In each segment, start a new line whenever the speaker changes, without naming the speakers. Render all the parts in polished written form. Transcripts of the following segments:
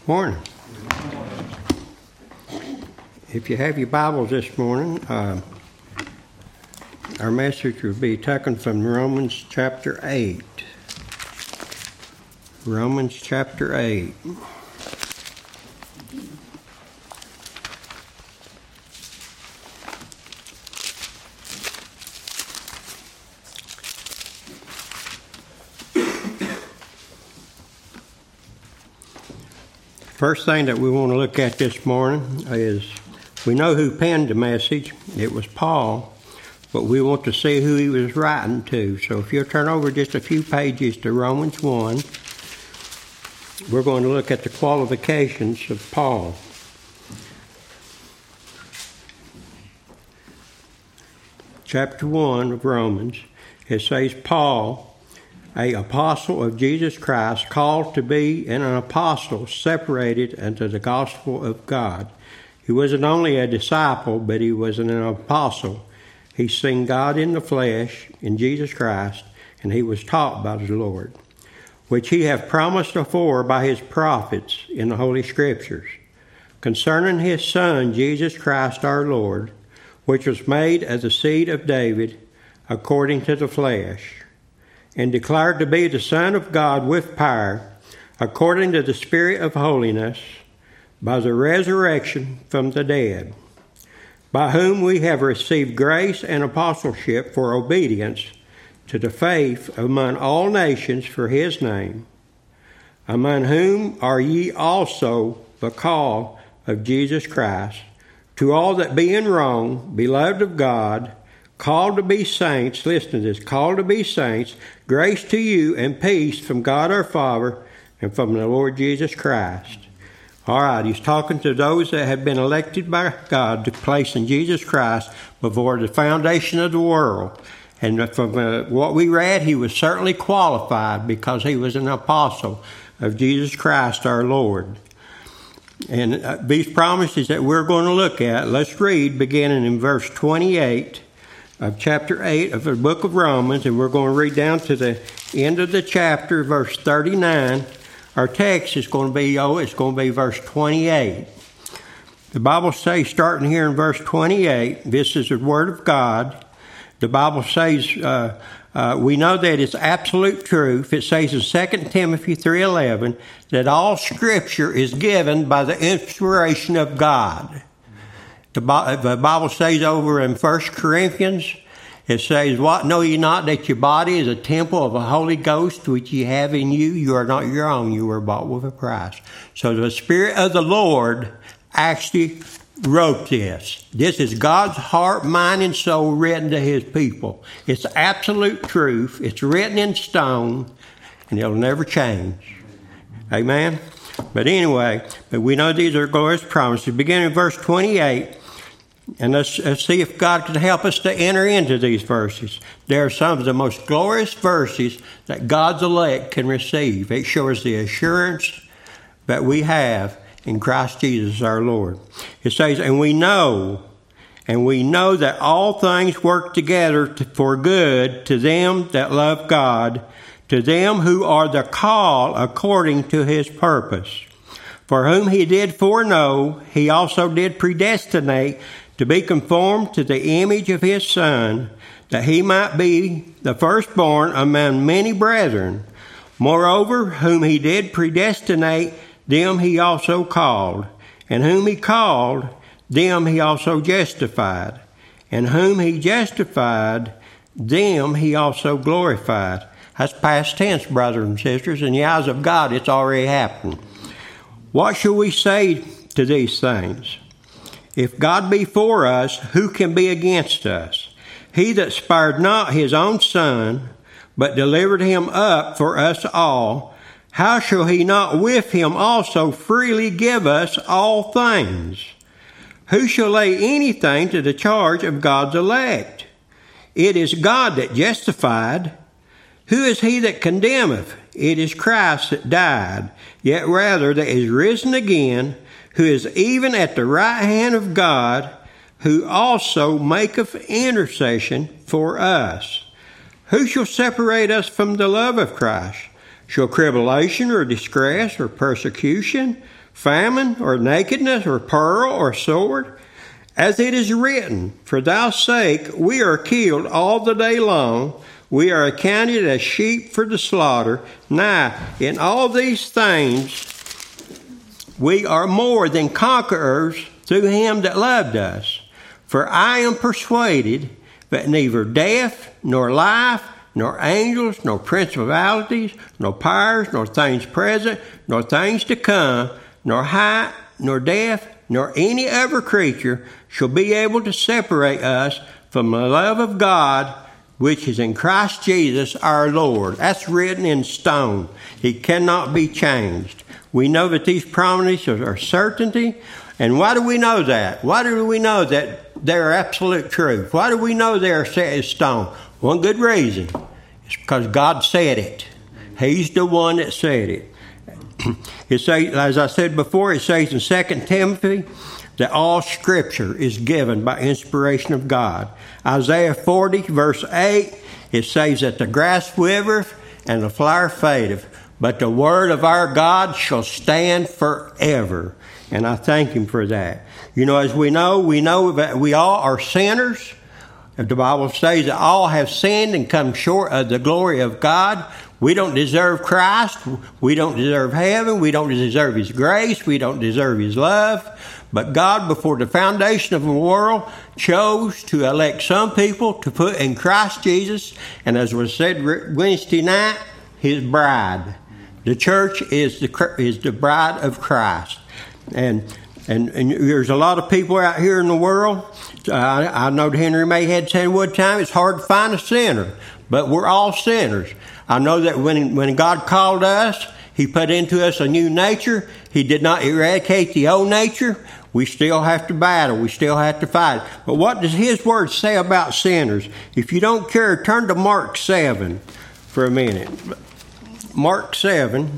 Morning. If you have your Bibles this morning, our message will be taken from Romans chapter 8. Romans chapter 8. First thing that we want to look at this morning is we know who penned the message. It was Paul, but we want to see who he was writing to. So if you'll turn over just a few pages to Romans 1, we're going to look at the qualifications of Paul. Chapter 1 of Romans, it says, Paul, an apostle of Jesus Christ, called to be an apostle, separated unto the gospel of God. He wasn't only a disciple, but he was an apostle. He seen God in the flesh, in Jesus Christ, and he was taught by the Lord, which he hath promised afore by his prophets in the Holy Scriptures, concerning his Son, Jesus Christ our Lord, which was made of the seed of David, according to the flesh, and declared to be the Son of God with power, according to the Spirit of holiness, by the resurrection from the dead, by whom we have received grace and apostleship for obedience to the faith among all nations for his name, among whom are ye also the call of Jesus Christ, to all that be in Rome, beloved of God, called to be saints, listen to this, called to be saints, grace to you and peace from God our Father and from the Lord Jesus Christ. All right, he's talking to those that have been elected by God to place in Jesus Christ before the foundation of the world. And from what we read, he was certainly qualified because he was an apostle of Jesus Christ our Lord. And these promises that we're going to look at, let's read beginning in verse 28 of chapter 8 of the book of Romans, and we're going to read down to the end of the chapter, verse 39. Our text is going to be, verse 28. The Bible says, starting here in verse 28, this is the Word of God. The Bible says, we know that it's absolute truth. It says in 2 Timothy 3:11 that all Scripture is given by the inspiration of God. The Bible says over in 1 Corinthians, it says, what, know ye not that your body is a temple of the Holy Ghost which ye have in you? You are not your own, you were bought with a price. So the Spirit of the Lord actually wrote this. This is God's heart, mind, and soul written to his people. It's absolute truth. It's written in stone, and it'll never change. Amen? But anyway, we know these are glorious promises. Beginning in verse 28, and let's see if God can help us to enter into these verses. They are some of the most glorious verses that God's elect can receive. It shows the assurance that we have in Christ Jesus our Lord. It says, and we know that all things work together for good to them that love God, to them who are the called according to his purpose. For whom he did foreknow, he also did predestinate to be conformed to the image of his Son, that he might be the firstborn among many brethren. Moreover, whom he did predestinate, them he also called. And whom he called, them he also justified. And whom he justified, them he also glorified. That's past tense, brothers and sisters. In the eyes of God, it's already happened. What shall we say to these things? If God be for us, who can be against us? He that spared not his own Son, but delivered him up for us all, how shall he not with him also freely give us all things? Who shall lay anything to the charge of God's elect? It is God that justified. Who is he that condemneth? It is Christ that died, yet rather that is risen again, who is even at the right hand of God, who also maketh intercession for us. Who shall separate us from the love of Christ? Shall tribulation or distress or persecution famine, or nakedness, or peril, or sword? As it is written, for thy sake we are killed all the day long. We are accounted as sheep for the slaughter. Now, in all these things we are more than conquerors through him that loved us. For I am persuaded that neither death, nor life, nor angels, nor principalities, nor powers, nor things present, nor things to come, nor height, nor depth, nor any other creature shall be able to separate us from the love of God, which is in Christ Jesus our Lord. That's written in stone. It cannot be changed. We know that these promises are certainty. And why do we know that? Why do we know that they're absolute truth? Why do we know they're set in stone? One good reason. It's because God said it. He's the one that said it. It says, as I said before, it says in 2 Timothy that all Scripture is given by inspiration of God. Isaiah 40, verse 8, it says that the grass withereth and the flower fadeth, but the word of our God shall stand forever. And I thank Him for that. You know, as we know that we all are sinners. The Bible says that all have sinned and come short of the glory of God. We don't deserve Christ. We don't deserve heaven. We don't deserve His grace. We don't deserve His love. But God, before the foundation of the world, chose to elect some people to put in Christ Jesus. And as was said Wednesday night, His bride. The church is the bride of Christ. And there's a lot of people out here in the world. I know Henry Mayhead said one time, it's hard to find a sinner. But we're all sinners. I know that when God called us, He put into us a new nature. He did not eradicate the old nature. We still have to battle. We still have to fight. But what does His Word say about sinners? If you don't care, turn to Mark 7 for a minute. Mark 7.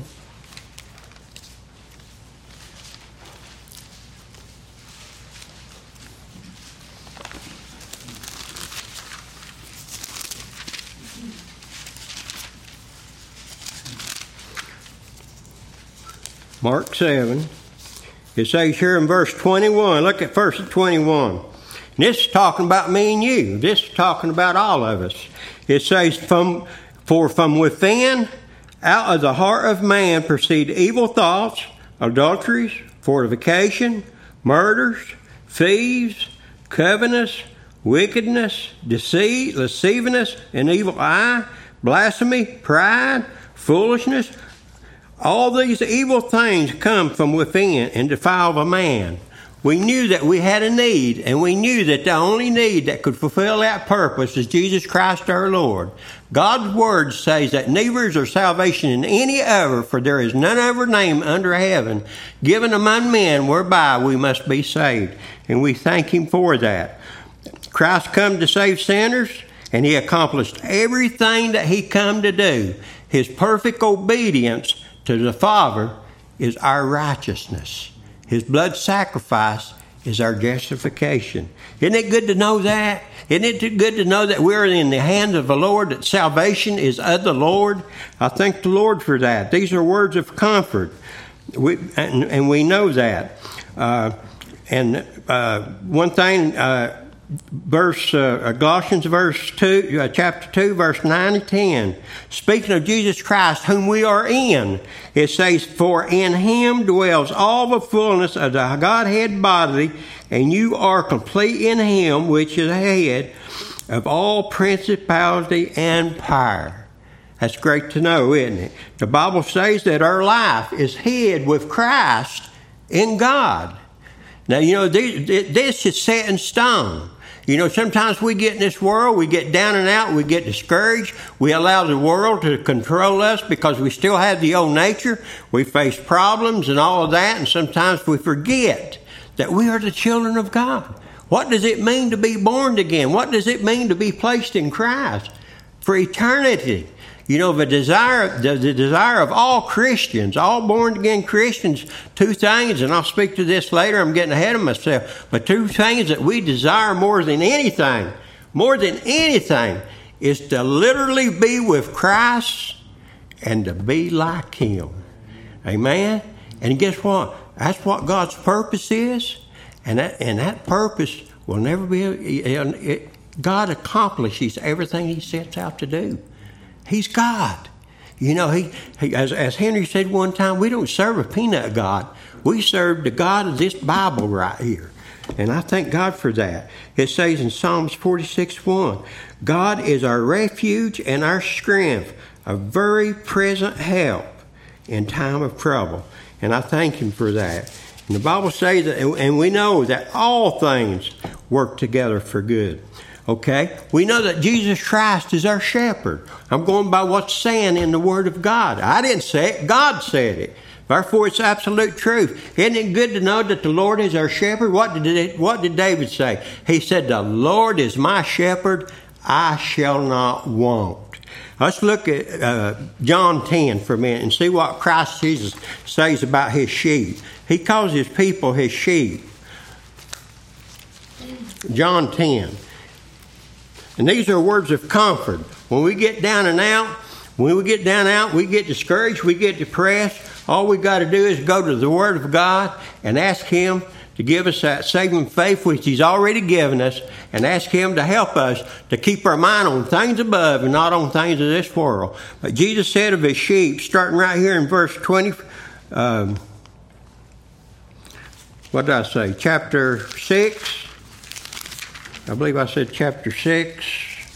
Mark 7, it says here in verse 21, look at verse 21. And this is talking about me and you. This is talking about all of us. It says, For from within, out of the heart of man proceed evil thoughts, adulteries, fornication, murders, thieves, covetousness, wickedness, deceit, lasciviousness, an evil eye, blasphemy, pride, foolishness. All these evil things come from within and defile a man. We knew that we had a need, and we knew that the only need that could fulfill that purpose is Jesus Christ our Lord. God's Word says that neither is there salvation in any other, for there is none other name under heaven given among men whereby we must be saved. And we thank Him for that. Christ come to save sinners, and He accomplished everything that He come to do. His perfect obedience to the Father is our righteousness. His blood sacrifice is our justification. Isn't it good to know that? Isn't it good to know that we're in the hands of the Lord, that salvation is of the Lord? I thank the Lord for that. These are words of comfort, and we know that. One thing, Colossians chapter 2, verse 9 and 10. Speaking of Jesus Christ, whom we are in, it says, For in Him dwells all the fullness of the Godhead bodily, and you are complete in Him, which is the head of all principality and power. That's great to know, isn't it? The Bible says that our life is hid with Christ in God. Now, you know, this is set in stone. You know, sometimes we get in this world, we get down and out, we get discouraged. We allow the world to control us because we still have the old nature. We face problems and all of that, and sometimes we forget that we are the children of God. What does it mean to be born again? What does it mean to be placed in Christ for eternity? You know, the desire of all Christians, all born-again Christians, two things, and I'll speak to this later, I'm getting ahead of myself, but two things that we desire more than anything, is to literally be with Christ and to be like Him. Amen? And guess what? That's what God's purpose is, and that purpose will never be. God accomplishes everything He sets out to do. He's God. You know, he as Henry said one time, we don't serve a peanut God. We serve the God of this Bible right here. And I thank God for that. It says in Psalms 46:1, God is our refuge and our strength, a very present help in time of trouble. And I thank Him for that. And the Bible says that, and we know that all things work together for good. Okay? We know that Jesus Christ is our shepherd. I'm going by what's saying in the Word of God. I didn't say it. God said it. Therefore, it's absolute truth. Isn't it good to know that the Lord is our shepherd? What did David say? He said, the Lord is my shepherd, I shall not want. Let's look at John 10 for a minute and see what Christ Jesus says about His sheep. He calls His people His sheep. John 10. And these are words of comfort. When we get down and out, we get discouraged, we get depressed, all we got to do is go to the Word of God and ask Him to give us that saving faith which He's already given us, and ask Him to help us to keep our mind on things above and not on things of this world. But Jesus said of His sheep, starting right here in verse 20, what did I say? Chapter 6. I believe I said chapter 6.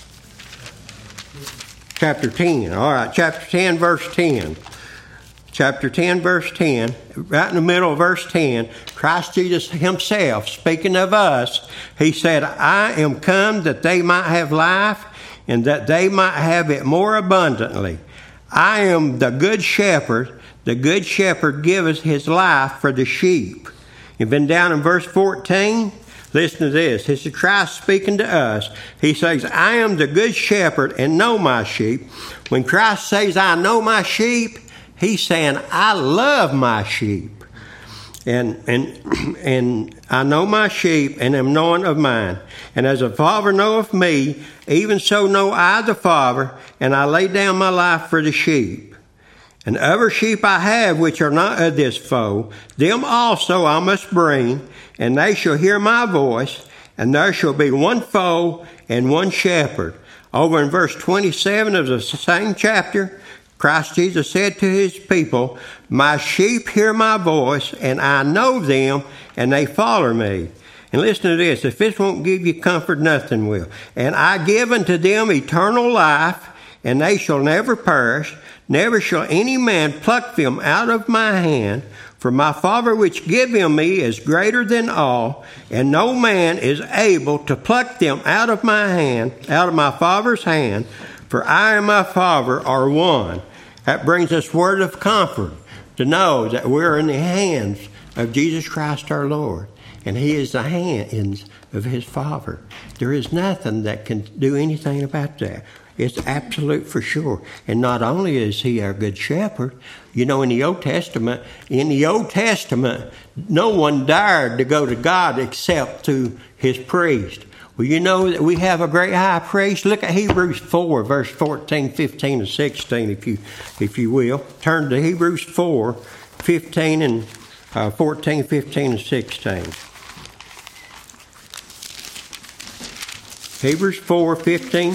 Chapter 10. All right, chapter 10, verse 10. Chapter 10, verse 10, right in the middle of verse 10, Christ Jesus Himself, speaking of us, He said, I am come that they might have life, and that they might have it more abundantly. I am the good shepherd. The good shepherd giveth his life for the sheep. You've been down in verse 14. Listen to this. This is Christ speaking to us. He says, I am the good shepherd and know my sheep. When Christ says, I know my sheep, He's saying, I love my sheep. And I know my sheep and am known of mine. And as the Father knoweth me, even so know I the Father, and I lay down my life for the sheep. And other sheep I have which are not of this fold, them also I must bring, and they shall hear my voice, and there shall be one fold and one shepherd. Over in verse 27 of the same chapter, Christ Jesus said to His people, my sheep hear my voice, and I know them, and they follow me. And listen to this. If this won't give you comfort, nothing will. And I give unto them eternal life, and they shall never perish, never shall any man pluck them out of my hand. For my Father which giveth me is greater than all, and no man is able to pluck them out of my hand, out of my Father's hand. For I and my Father are one. That brings us word of comfort to know that we're in the hands of Jesus Christ our Lord. And He is the hands of His Father. There is nothing that can do anything about that. It's absolute for sure. And not only is He our good shepherd, you know, in the Old Testament, no one dared to go to God except through His priest. Well, you know that we have a great high priest. Look at Hebrews 4, verse 14, 15, and 16, if you will. Turn to Hebrews 4, 15, and 14, 15, and 16. Hebrews 4, 14,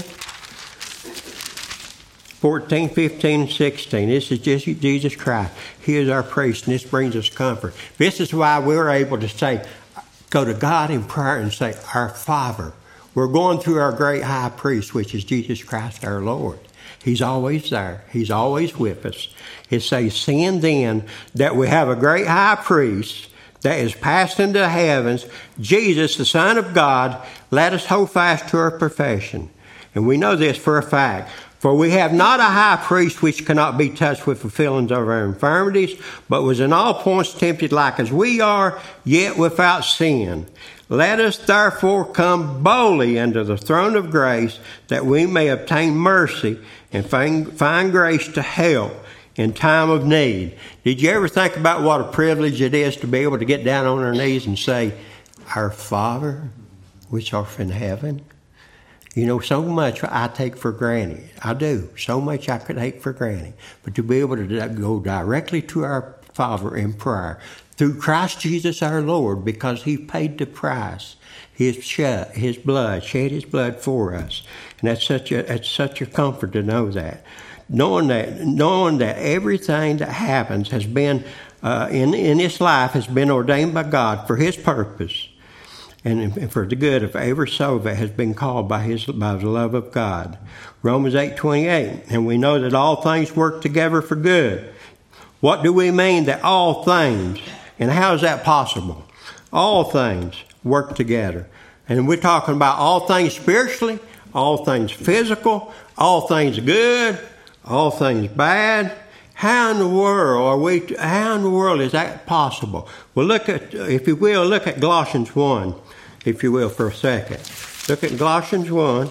15, and 16. This is just Jesus Christ. He is our priest, and this brings us comfort. This is why we're able to say, go to God in prayer and say, our Father. We're going through our great high priest, which is Jesus Christ our Lord. He's always there. He's always with us. It says, seeing then that we have a great high priest that is passed into the heavens, Jesus, the Son of God, let us hold fast to our profession. And we know this for a fact. For we have not a high priest which cannot be touched with the feelings of our infirmities, but was in all points tempted like as we are, yet without sin. Let us therefore come boldly unto the throne of grace, that we may obtain mercy and find grace to help in time of need. Did you ever think about what a privilege it is to be able to get down on our knees and say, our Father, which art in heaven? You know, so much I take for granted. I do. So much I could take for granted. But to be able to go directly to our Father in prayer through Christ Jesus our Lord, because He paid the price. Shed His blood for us. And that's such a comfort to know that. Knowing that everything that happens has been in this life has been ordained by God for His purpose and for the good of every soul that has been called by the love of God. Romans 8:28, and we know that all things work together for good. What do we mean that all things? And how is that possible? All things work together. And we're talking about all things spiritually, all things physical, all things good, all things bad. How in the world is that possible? Well, if you will, look at Colossians 1, if you will, for a second. Look at Colossians 1.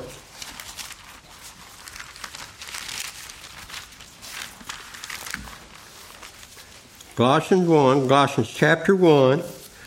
Colossians chapter 1.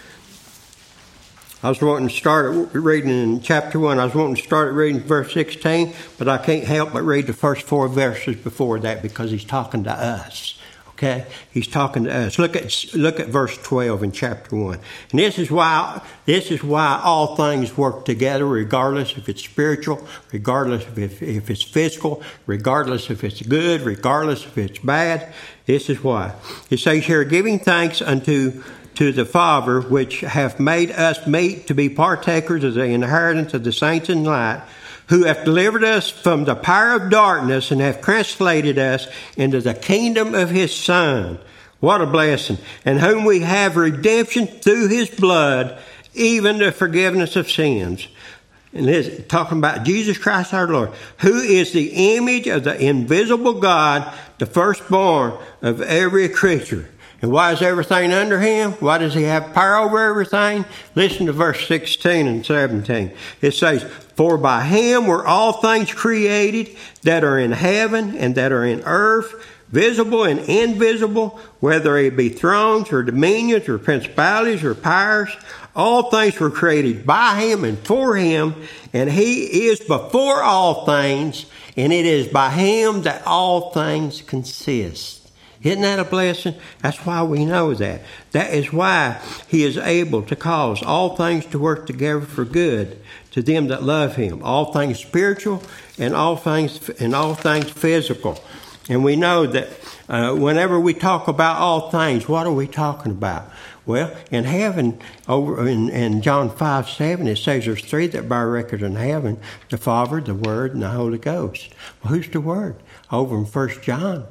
I was wanting to start reading in chapter 1. I was wanting to start reading verse 16, but I can't help but read the first 4 verses before that because he's talking to us. Okay? He's talking to us. Look at verse 12 in chapter 1. And this is why all things work together, regardless if it's spiritual, regardless if it's physical, regardless if it's good, regardless if it's bad. This is why. It says here, giving thanks unto the Father, which hath made us meet to be partakers of the inheritance of the saints in light, who hath delivered us from the power of darkness and hath translated us into the kingdom of His Son. What a blessing. And whom we have redemption through His blood, even the forgiveness of sins. And this talking about Jesus Christ our Lord, who is the image of the invisible God, the firstborn of every creature. And why is everything under Him? Why does He have power over everything? Listen to verse 16 and 17. It says, for by Him were all things created that are in heaven and that are in earth, visible and invisible, whether it be thrones or dominions or principalities or powers. All things were created by Him and for Him, and He is before all things, and it is by Him that all things consist. Isn't that a blessing? That's why we know that. That is why He is able to cause all things to work together for good to them that love Him. All things spiritual and all things physical. And we know that whenever we talk about all things, what are we talking about? Well, in heaven, over in John 5:7, it says there's 3 that bear record in heaven: the Father, the Word, and the Holy Ghost. Well, who's the Word? Over in 1 John.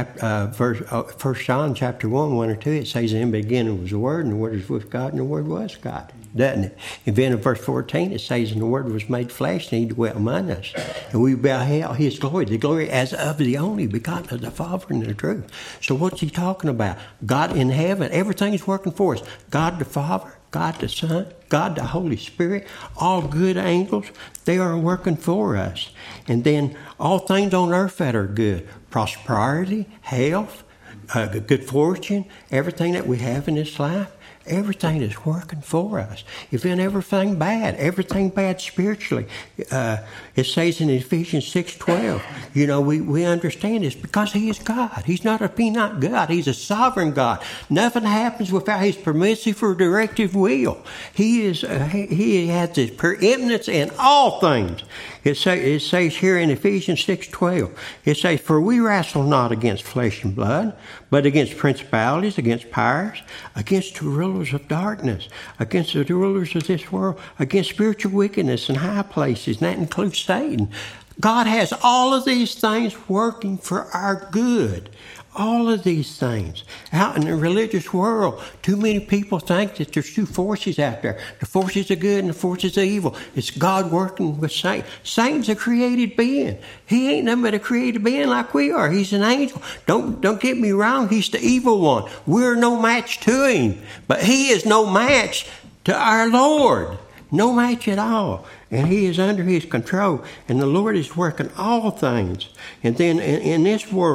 1 John chapter 1 or 2, it says in the beginning was the Word, and the Word was with God, and the Word was God, doesn't it? And then in verse 14 it says, and the Word was made flesh, and He dwelt among us, and we beheld His glory, the glory as of the only begotten of the Father and the truth. So what's He talking about? God in heaven, everything's working for us. God the Father, God the Son, God the Holy Spirit, all good angels, they are working for us. And then all things on earth that are good, prosperity, health, good fortune, everything that we have in this life, everything is working for us. If in everything bad spiritually, it says in Ephesians 6:12, we understand this because He is God. He's not a peanut God. He's a sovereign God. Nothing happens without His permissive or directive will. He has His preeminence in all things. It says here in Ephesians 6:12, it says, for we wrestle not against flesh and blood, but against principalities, against powers, against the rulers of darkness, against the rulers of this world, against spiritual wickedness in high places, and that includes Satan. God has all of these things working for our good. All of these things. Out in the religious world, too many people think that there's 2 forces out there. The forces of good and the forces of evil. It's God working with Satan. Satan's a created being. He ain't nothing but a created being like we are. He's an angel. Don't get me wrong. He's the evil one. We're no match to him. But he is no match to our Lord. No match at all. And He is under His control. And the Lord is working all things. And then in this world,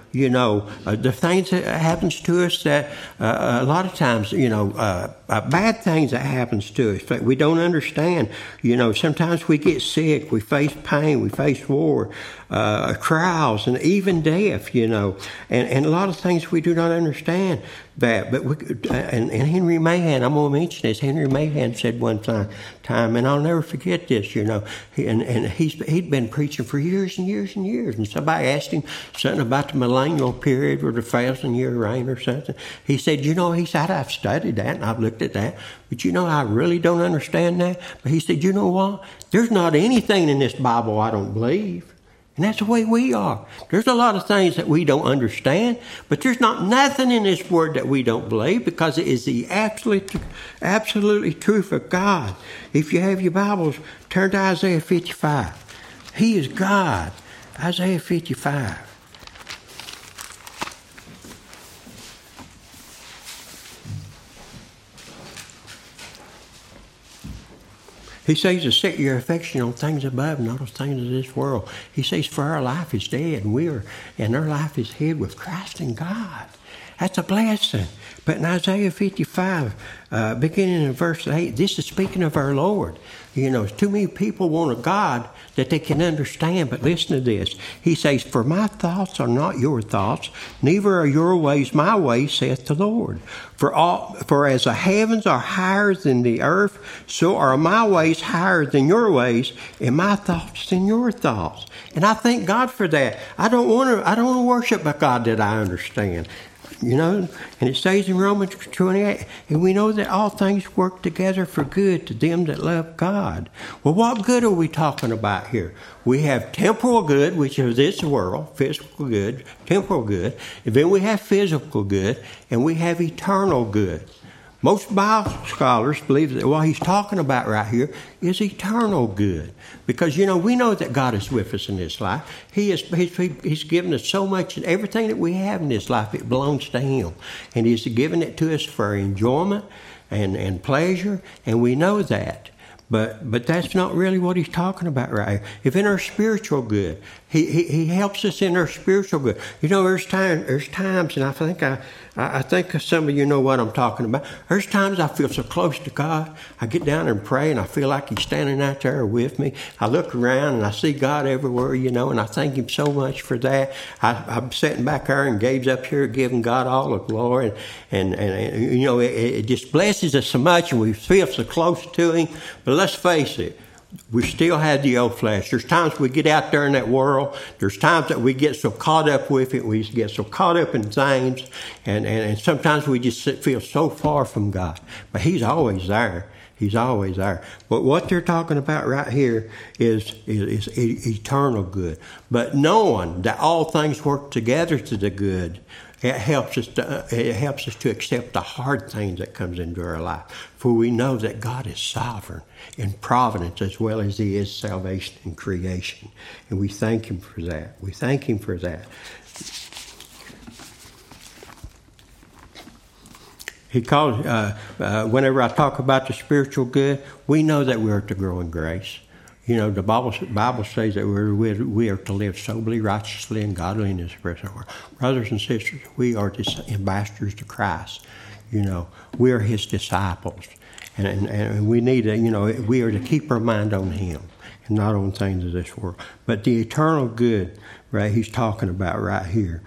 the things that happens to us that a lot of times, bad things that happens to us that we don't understand. Sometimes we get sick, we face pain, we face war, trials, and even death, and a lot of things we do not understand that. But and Henry Mahan, I'm going to mention this. Henry Mahan said one time, and I'll never forget this, he'd been preaching for years and years and years, and somebody asked him something about the millennial period or the 1,000-year reign or something. He said, he said, I've studied that and I've looked at that, but I really don't understand that. But he said, you know what? There's not anything in this Bible I don't believe. And that's the way we are. There's a lot of things that we don't understand, but there's not nothing in this word that we don't believe, because it is the absolutely truth of God. If you have your Bibles, turn to Isaiah 55. He is God. Isaiah 55. He says to set your affection on things above, not on things of this world. He says, for our life is dead, and our life is hid with Christ in God. That's a blessing. But in Isaiah 55, beginning in verse 8, this is speaking of our Lord. Too many people want a God that they can understand, but listen to this. He says, for my thoughts are not your thoughts, neither are your ways my ways, saith the Lord. For as the heavens are higher than the earth, so are my ways higher than your ways, and my thoughts than your thoughts. And I thank God for that. I don't want to worship a God that I understand. And it says in Romans 28, and we know that all things work together for good to them that love God. Well, what good are we talking about here? We have temporal good, which is this world, physical good, temporal good, and then we have physical good, and we have eternal good. Most Bible scholars believe that what he's talking about right here is eternal good. Because, we know that God is with us in this life. He's given us so much, and everything that we have in this life, it belongs to Him. And He's given it to us for enjoyment and pleasure, and we know that. But that's not really what he's talking about right here. If in our spiritual good, he helps us in our spiritual good. There's times, and I think some of you know what I'm talking about. There's times I feel so close to God. I get down and pray, and I feel like He's standing out there with me. I look around, and I see God everywhere, and I thank Him so much for that. I'm sitting back there, and Gabe's up here giving God all the glory, and it just blesses us so much, and we feel so close to Him. But let's face it, we still have the old flesh. There's times we get out there in that world. There's times that we get so caught up with it. We get so caught up in things. And sometimes we just feel so far from God. But He's always there. He's always there. But what they're talking about right here is eternal good. But knowing that all things work together to the good, it helps us to accept the hard things that comes into our life. For we know that God is sovereign in providence as well as He is salvation and creation. And we thank Him for that. We thank Him for that. He calls, whenever I talk about the spiritual good, we know that we're to grow in grace. The Bible says that we are to live soberly, righteously, and godly in this present world. Brothers and sisters, we are ambassadors to Christ. We are His disciples. And we need to, we are to keep our mind on Him and not on things of this world. But the eternal good, right, He's talking about right here,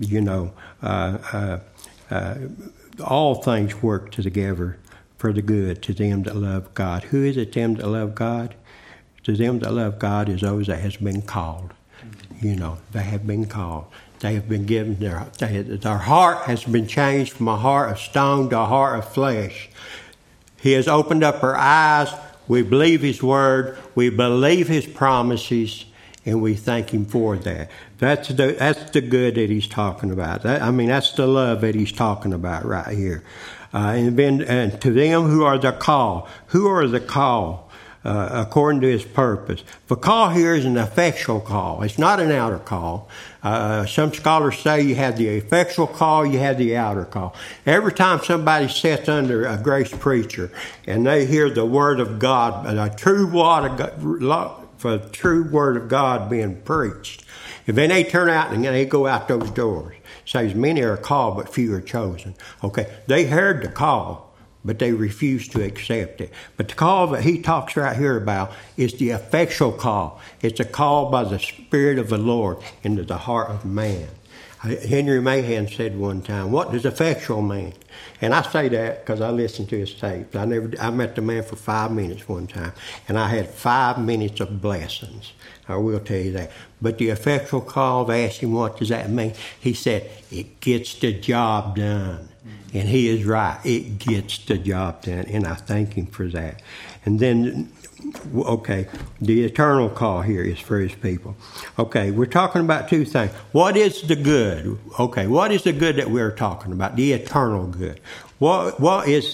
all things work together for the good to them that love God. Who is it, them that love God? To them that love God is those that has been called. They have been called. They have been given their heart has been changed from a heart of stone to a heart of flesh. He has opened up our eyes. We believe His word. We believe His promises, and we thank Him for that. That's the good that He's talking about. That's the love that He's talking about right here. And to them who are the call. Who are the call? According to His purpose. The call here is an effectual call. It's not an outer call. Some scholars say you have the effectual call, you have the outer call. Every time somebody sits under a grace preacher and they hear the Word of God, the true Word of God being preached, If then they turn out and they go out those doors, it says many are called, but few are chosen. Okay, they heard the call, but they refused to accept it. But the call that he talks right here about is the effectual call. It's a call by the Spirit of the Lord into the heart of man. Henry Mahan said one time, "What does effectual mean?" And I say that because I listened to his tapes. I met the man for 5 minutes one time, and I had 5 minutes of blessings. I will tell you that. But the effectual call, they asked him, "What does that mean?" He said, "It gets the job done." And he is right. It gets the job done, and I thank him for that. And then, okay, the eternal call here is for his people. Okay, we're talking about 2 things. What is the good? Okay, what is the good that we're talking about? The eternal good. What is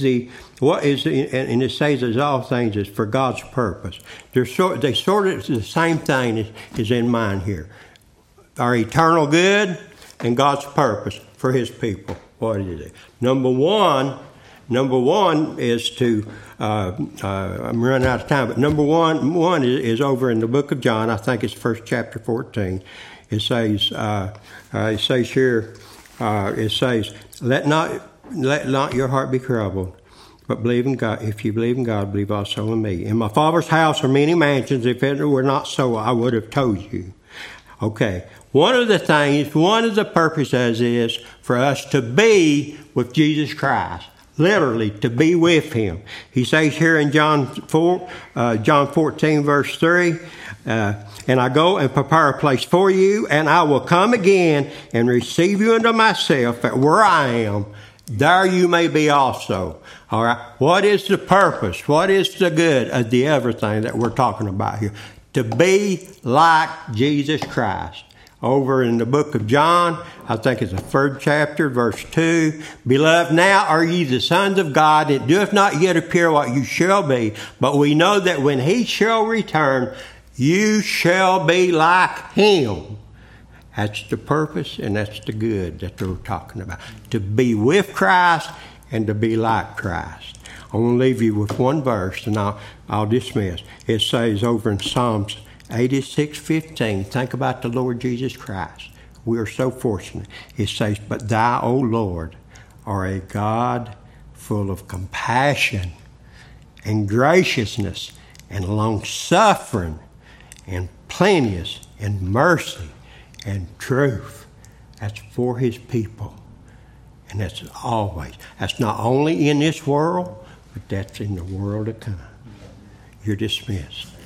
and it says that all things is for God's purpose. They sort of the same thing is in mind here. Our eternal good and God's purpose for his people. What is it? Number one is to, I'm running out of time, but number one is over in the book of John. I think it's 1 chapter 14. It says here, let not your heart be troubled, but believe in God. If you believe in God, believe also in me. In my Father's house are many mansions. If it were not so, I would have told you. Okay. One of the purposes is for us to be with Jesus Christ. Literally, to be with him. He says here in John 14, verse 3, and I go and prepare a place for you, and I will come again and receive you unto myself, that where I am, there you may be also. All right. What is the purpose? What is the good of the everything that we're talking about here? To be like Jesus Christ. Over in the book of John, I think it's the 3rd chapter, verse 2. Beloved, now are ye the sons of God. It doeth not yet appear what you shall be, but we know that when he shall return, you shall be like him. That's the purpose and that's the good that they're talking about. To be with Christ and to be like Christ. I'm going to leave you with one verse and I'll dismiss. It says over in Psalms 86:15. Think about the Lord Jesus Christ. We are so fortunate. It says, "But thou, O Lord, are a God full of compassion and graciousness and long-suffering and plenteous in mercy and truth." That's for his people. And that's always. That's not only in this world, but that's in the world to come. You're dismissed.